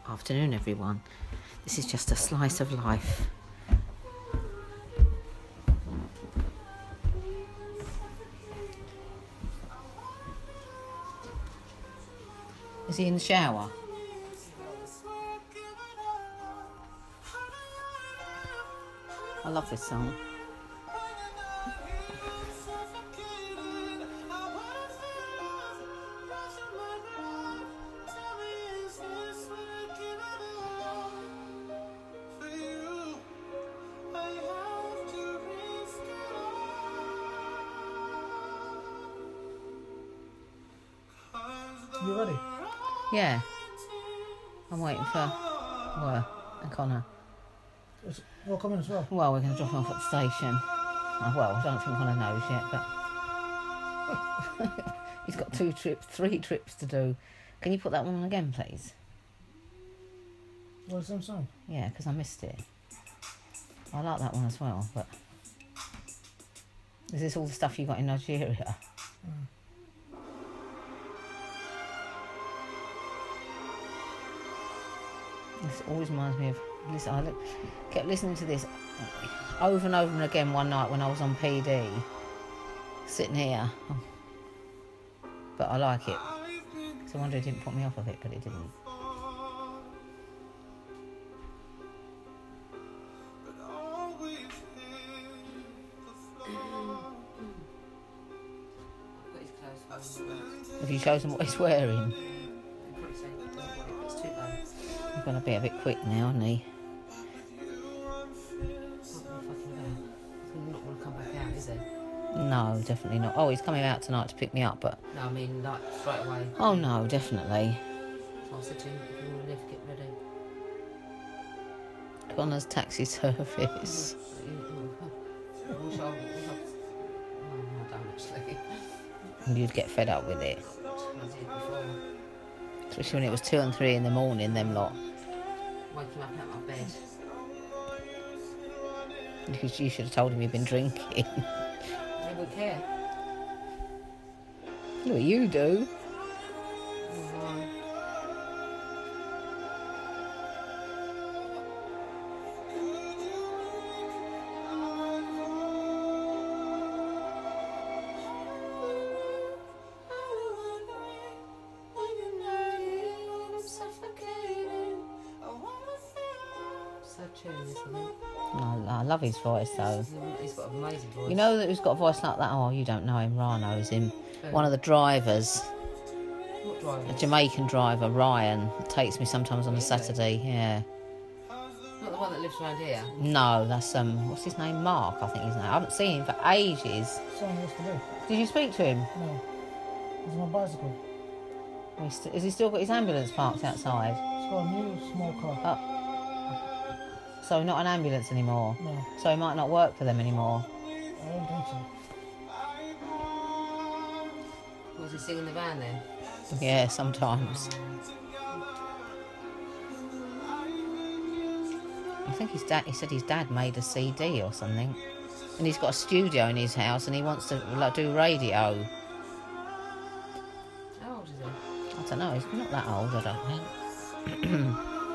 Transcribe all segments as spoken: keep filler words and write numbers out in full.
Afternoon, everyone. This is just a slice of life. Is he in the shower? I love this song. You ready? Yeah. I'm waiting for Well and Connor. It's, we'll come in as well. Well, we're going to drop him off at the station. Oh, well, I don't think Connor knows yet, but he's got two trips, three trips to do. Can you put that one on again, please? What, the same song? Yeah, because I missed it. I like that one as well, but... Is this all the stuff you got in Nigeria? Mm. This always reminds me of... Listen, I look, kept listening to this over and over and again one night when I was on P D. Sitting here. But I like it. So I wonder it didn't put me off of it, but it didn't. Have you chosen what he's wearing? He's going to be a bit quick now, isn't he? Not want to come back out, is he? No, definitely not. Oh, he's coming out tonight to pick me up, but... No, I mean, like, straight away. Oh, no, definitely. So I said to him, if you want to live, get ready. Connor's taxi service. And you'd get fed up with it. Especially when it was two and three in the morning, them lot. Waking up out of bed. Because you should have told him you'd been drinking. They would care. Look what you do. Oh, I love his voice though. He's got an amazing voice. You know that who's got a voice like that? Oh, you don't know him. Ra knows him. One of the drivers. What driver? A Jamaican driver, Ryan. Takes me sometimes on a Saturday. Yeah. Not the one that lives around here? No, that's um. What's his name? Mark, I think his name. I haven't seen him for ages. Song yesterday. Did you speak to him? No. He's on a bicycle. Has he still got his ambulance parked outside? He's got a new small car. Oh. So not an ambulance anymore? No. So he might not work for them anymore? I don't think so. Was he singing the van then? Yeah, sometimes. I think his dad, he said his dad made a C D or something. And he's got a studio in his house and he wants to like do radio. How old is he? I don't know, he's not that old, I don't think.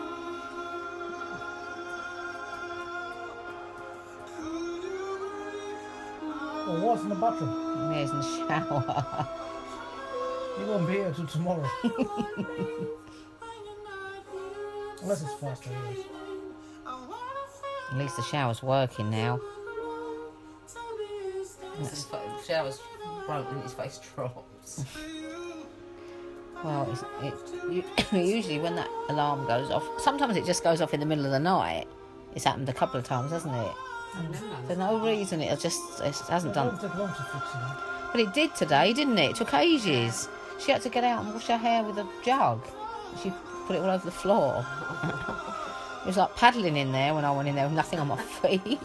Well, what's in the bathroom? Yeah, he's in the shower. He won't be here till tomorrow. Unless it's faster, anyways. At least the shower's working now. His shower's broken and his face drops. Well, it's, it, you, usually when that alarm goes off, sometimes it just goes off in the middle of the night. It's happened a couple of times, hasn't it? Mm. There's no reason it just it hasn't It done. won't take long to fix it. But it did today, didn't it? It took ages. She had to get out and wash her hair with a jug. She put it all over the floor. It was like paddling in there when I went in there with nothing on my feet.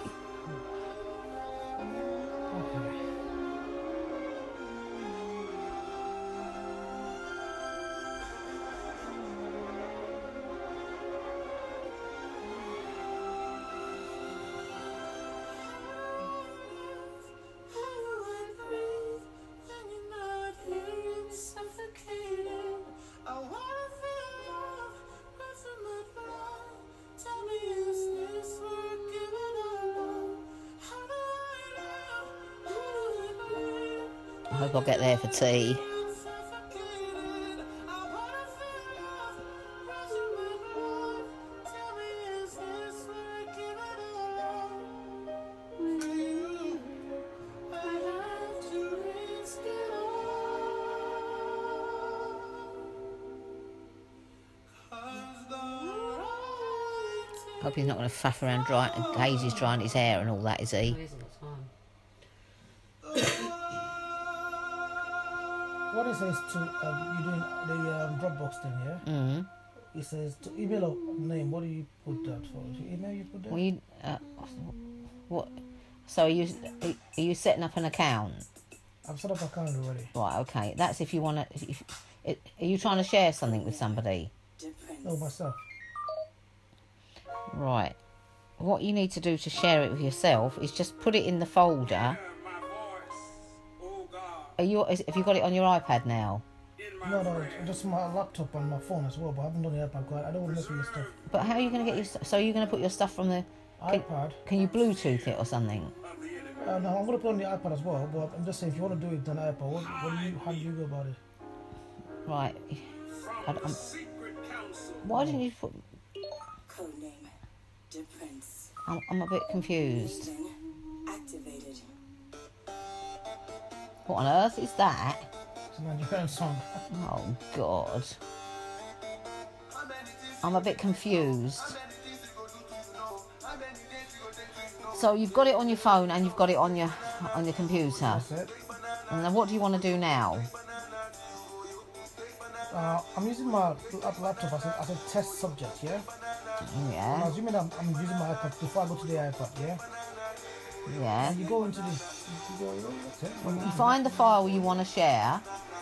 I hope I'll get there for tea. Hope he's not going to faff around dry, Daisy's drying his hair and all that, is he? There isn't got time. What it says to um, you doing the um, Dropbox thing, yeah? Mm. It says to email a name. What do you put that for? Is it email you put that? Well, you, uh, what? So are you are you setting up an account? I've set up an account already. Right. Okay. That's if you want to. If, it, are you trying to share something with somebody? No, myself. Right. What you need to do to share it with yourself is just put it in the folder. Are you? Is, have you got it on your iPad now? No, no, just my laptop and my phone as well. But I haven't done the iPad. 'Cause I don't want to mess with your stuff. But how are you going to get your? st- So you're going to put your stuff from the? Can, iPad. can you Bluetooth it or something? Uh, no, I'm gonna put it on the iPad as well. But I'm just saying, if you want to do it on iPad, what, what do you? How do you go about it? Right. I, I'm, why didn't you put? Codename Prince. I'm, I'm a bit confused. Activated. What on earth is that? It's a Nigerian song. Oh God. I'm a bit confused. So you've got it on your phone and you've got it on your on your computer. That's it. And then what do you want to do now? Uh, I'm using my lap- laptop as a, as a test subject, yeah? I'm Yeah, assuming I'm, I'm using my iPad before I go to the iPad, yeah? yeah. And you go into the... You, go, that's it. You find the file you want to share.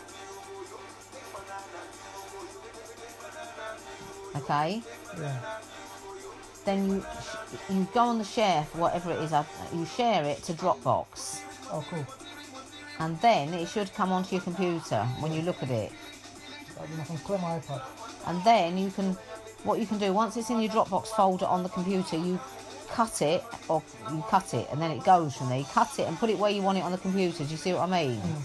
Okay. Yeah. Then you you go on the share for whatever it is. uh, You share it to Dropbox, Oh, cool. and then it should come onto your computer when you look at it. I mean, I can clear my iPad. And then you can, what you can do, once it's in your Dropbox folder on the computer, you cut it, or you cut it, and then it goes from there. You cut it and put it where you want it on the computer. Do you see what I mean? Mm.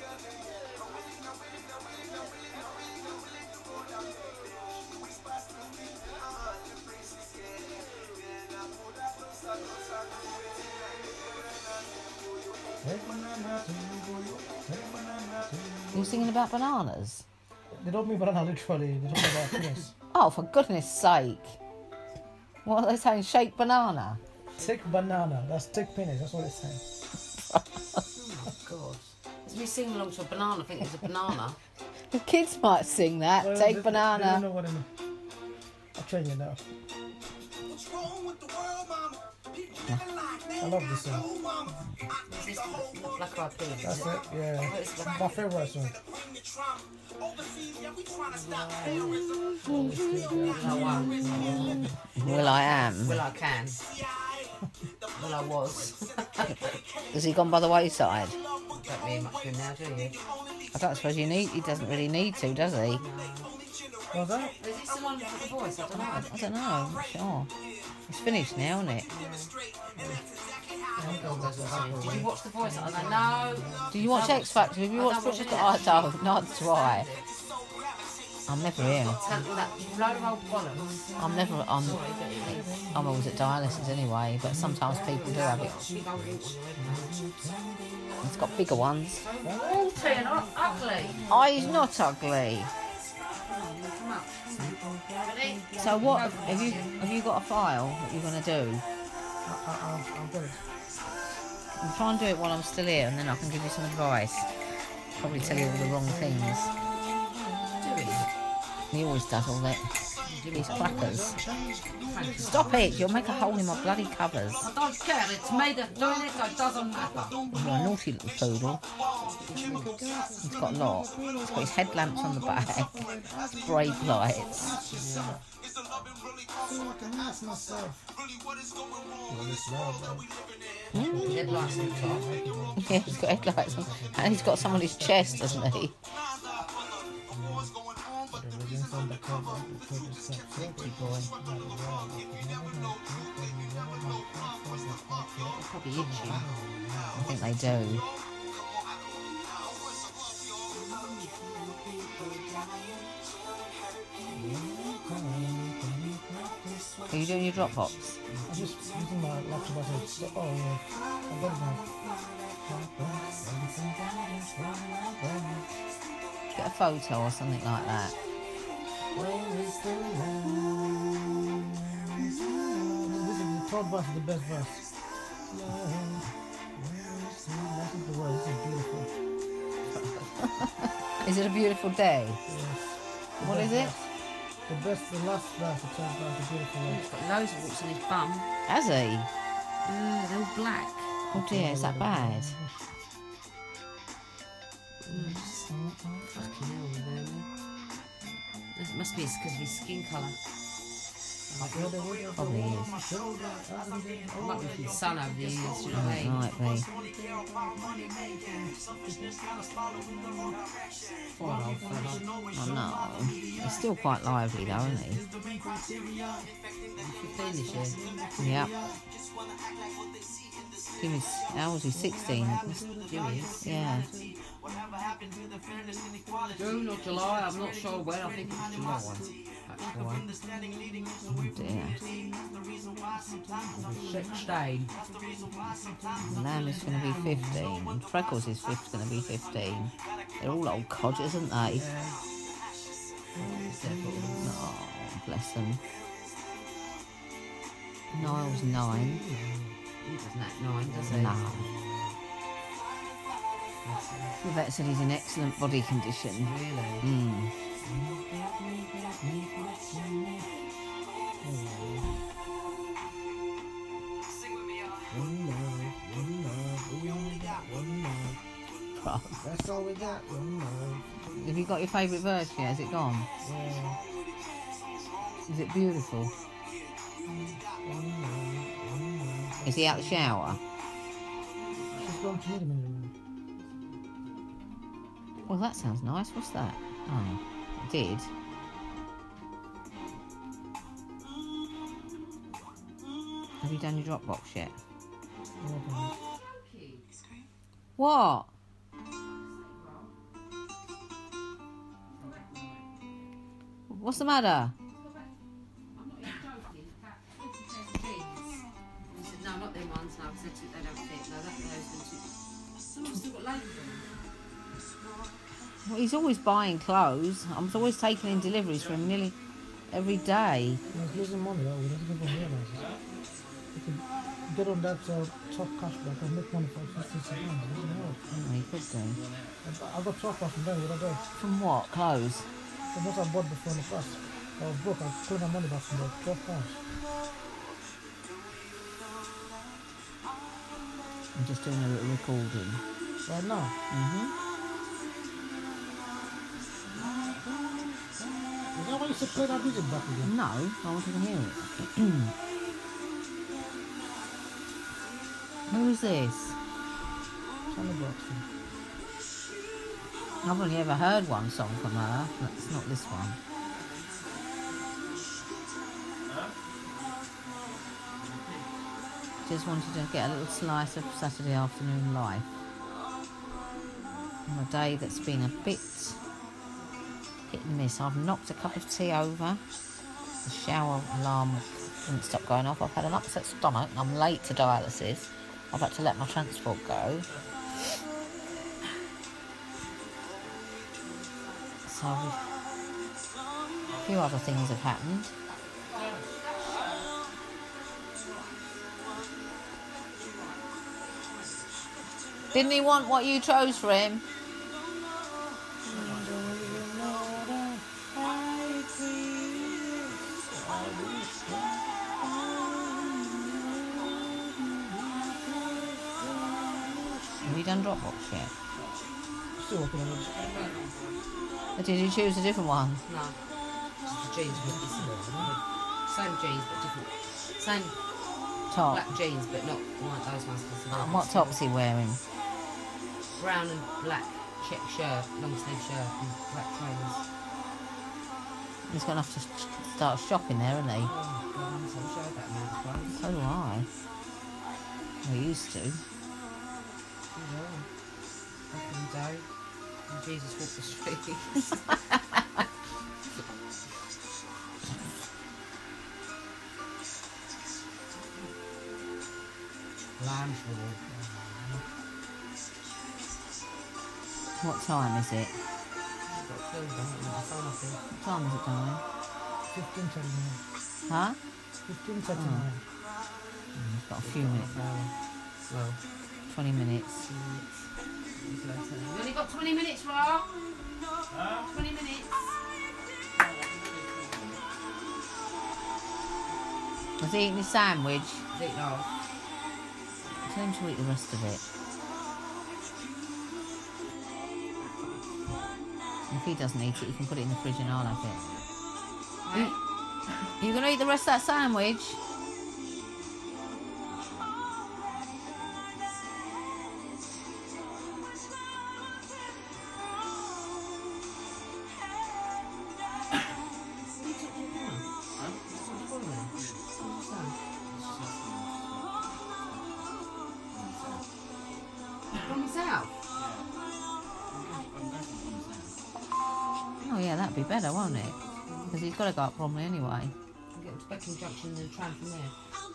You're singing about bananas? They don't mean banana literally, they talk about penis. Oh, for goodness sake. What are they saying? Shake banana? Thick banana, that's thick penis, that's what it's saying. Oh God. It's me singing along to a banana. I think it's a banana. The kids might sing that. Well, Take they- banana. They don't know what it means. I'll change it now. I love this song. Is this Black Eyed Peas? That's Is it, yeah. What is that? My favourite song. No one. Will I am. Well, I can. Well, I was. Has he gone by the wayside? Don't mean much to him now, do you? I don't suppose you need. He doesn't really need to, does he? What's that? Is this the one with the voice? I don't know. I don't know. I'm not sure. It's finished now, isn't it? Did you watch The Voice? I was like, no. Did you watch X Factor? Have you I watched don't watch British? it. I don't. Not do I. I'm never here. That load of old bollocks. I'm never. I'm. I'm always at dialysis anyway. But sometimes people do have it. It's got bigger ones. Naughty and ugly. Oh, he's not ugly. So what have you? Have you got a file that you're gonna do? I, I, I'm, I'm good. I'll try and do it while I'm still here, and then I can give you some advice. Probably tell you all the wrong things. He always does all that. These crackers. Stop it! You'll make a hole in my bloody covers. I don't care. It's me that's doing it, so it doesn't matter. You're a naughty little poodle. He's got a lot. He's got his headlamps on the back. Brake lights. Headlights on top. Yeah, he's got headlights on. And he's got some on his chest, hasn't he? Probably itchy. I think they do. Are you doing your Dropbox? I'm just using my laptop as a... Oh, yeah. I got it now. Get a photo or something like that. This is the third verse, is the best verse. This is the word. This is beautiful. Is it a beautiful day? Yes. The What best is it? verse. The best, the last verse, the third verse, the beautiful one. He's got loads of warts on his bum. Has he? Uh, they're all black. Oh dear, is that bad? Mm, just fucking hell, man. It must be because of his skin colour. Probably is. It might be from the sun over the years, do you know what I mean? Might be. Poor old fella. I know. He's still quite lively though, isn't he? fifteen this year. Yep. Jimmy's, how old is he? sixteen? Jimmy is. Yeah. June or July, I'm not sure when. I think it's July. Actually. Oh dear. sixteen. Lamb is going to be fifteen. Freckles is fifth, going to be fifteen. They're all old codgers, aren't they? Oh, bless them. Niall's nine. He doesn't act nine, does he? No. The vet said he's in excellent body condition. Really? Mm. That's all we got. Have you got your favourite verse yet? Has it gone? Yeah. Is it beautiful? Is he out the shower? She's going to need him in a minute. Well, that sounds nice. What's that? Oh, it did. Have you done your Dropbox yet? What? What's the matter? No, not them ones. No, because they don't fit. No, that's those ones. Someone's still got loads of them. Well, he's always buying clothes. I'm always taking in deliveries for him nearly every day. He's losing money, though. He doesn't even realise it. He can get on that uh, top cashback and make money for fifty seconds. It doesn't help. Oh, he could do. I got twelve pounds from them the other day. From what? Clothes? The most I bought before in the past. I was broke. I put my money back from the twelve pounds. I'm just doing a little recording. Right now. Mm-hmm. Is that why you should play that music back again? No, I wanted to hear it. Who is this? Tony Braxton. I've only ever heard one song from her. That's not this one. Just wanted to get a little slice of Saturday afternoon life. On a day that's been a bit hit and miss. I've knocked a cup of tea over. The shower alarm wouldn't stop going off. I've had an upset stomach and I'm late to dialysis. I've had to let my transport go. So a few other things have happened. Didn't he want what you chose for him? Have you done Dropbox yet? Still working on it. Or did you choose a different one? No. Just the jeans with different. Same jeans but different. Same Top. black jeans but not like those ones. And what top's he wearing? Brown and black check shirt, long sleeve shirt and black trainers. He's going to have to start shopping there, isn't he? Oh God, I'm so sure about that clothes. So do I. I used to. Back in the day, when Jesus walked the streets. What time is it? Got food, I haven't got my phone off here. What time is it, darling? fifteen thirty-nine. Huh? fifteen thirty-nine. We've got a few minutes. Well, twenty minutes. we only got twenty minutes, Rob. twenty minutes. Was he eating his sandwich? Eat now. Tell him to eat the rest of it. If he doesn't eat it, you can put it in the fridge and I'll have it. Right. You gonna eat the rest of that sandwich? From myself. Oh yeah, that'd be better, won't it? Because he's got to go up Bromley anyway. I'll get to Beckham Junction and then tram from there.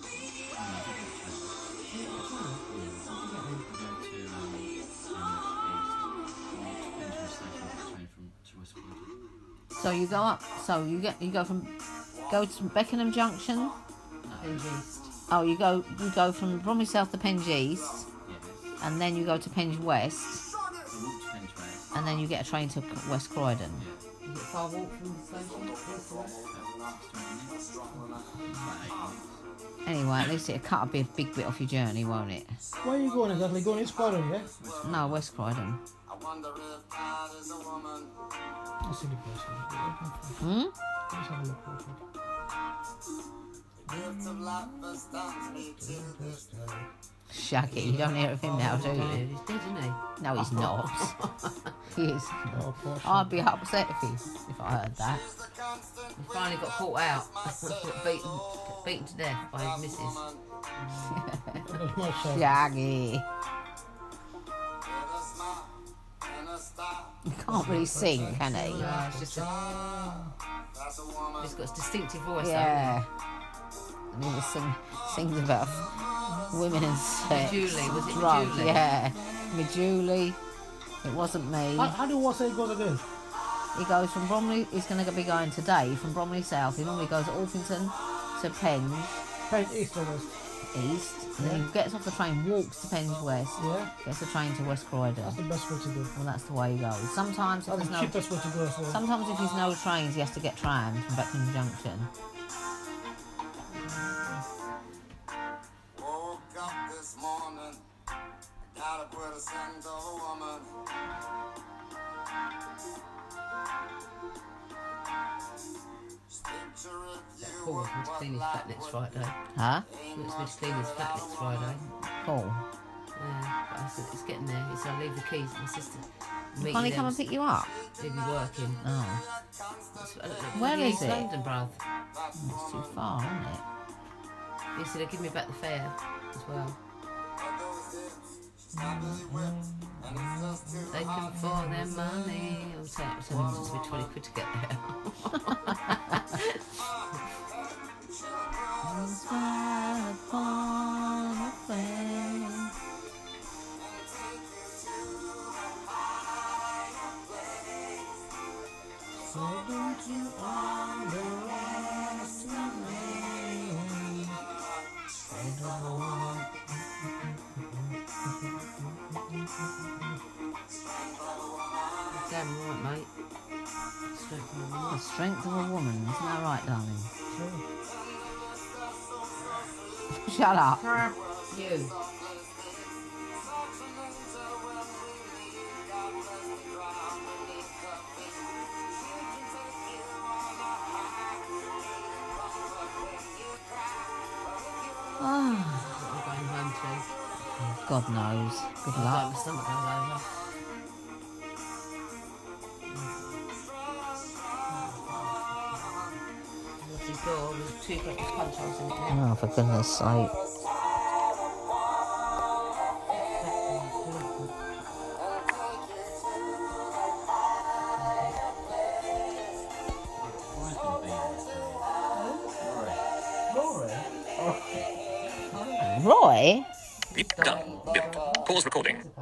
So you go up. So you get you go from go to Beckenham Junction. Penge East. Oh, you go you go from Bromley South to Penge East, and then you go to Penge West, and then you get a train to West Croydon. Is it far walk from the station? East to west? Anyway, at least it'll cut a big, big bit off your journey, won't it? Where are you going exactly? Going East Croydon, yeah? No, West Croydon. I see the place. Hmm? Let's have a look real quick. Shaggy, you don't hear of him now, do He's you? dead, isn't he? No, he's not. He is. Oh, poor I'd be upset if he, if I heard that. He finally got caught out. beaten, beaten to death by his missus. That's my son. Shaggy. He can't really sing, can he? No, it's just a, he's got a distinctive voice. Yeah. And he just sing, sings about women and sex. Julie, was it drugs, Julie? yeah. Me Julie. It wasn't me. How, how do what say it goes again? He goes from Bromley, he's going to be going today from Bromley South. He normally goes to Orpington to Penge Penge East or West? East. And then he gets off the train, walks to Penge West, Yeah? gets the train to West Croydon. That's the best way to go. Well, that's the way he goes. Sometimes if That's there's the no, cheapest way to go as well. sometimes if there's no trains, he has to get trams from Beckenham Junction. Woke up this morning, gotta put a single woman. Paul wants me to clean his flat next Friday. Huh? He wants me to clean his flat next Friday. Cool. Yeah, but I said it's getting there. He said I'll leave the keys to my sister. Meet Can't he you come there. and pick you up? He'll be working. Oh, It's, uh, Where bloody is East it? London, bruv. it's too far, isn't it? He said he'll give me back the fare as well. They can for their money. I'll tell you, tell him it's just be twenty quid to get there. Smile upon your face. So don't you underestimate. Damn right, mate. Strength of a The woman. strength of a woman, isn't that right, darling? Sure. Shut up. You. Oh, What we're going home to. God knows. Good Like luck. my stomach goes over. Lovely door with two breakfast punch holes in it now. Oh, for goodness sake. Roy? Beep. Done. Bip. Pause recording.